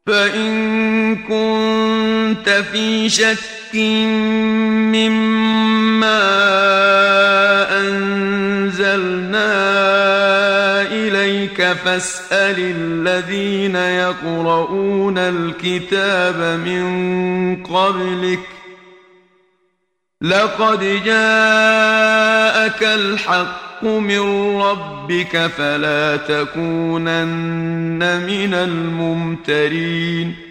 فإن كنت في شك مما أنزلنا إليك فاسأل الذين يقرؤون الكتاب من قبلك لقد جاءك الحق من ربك فلا تكونن من الممترين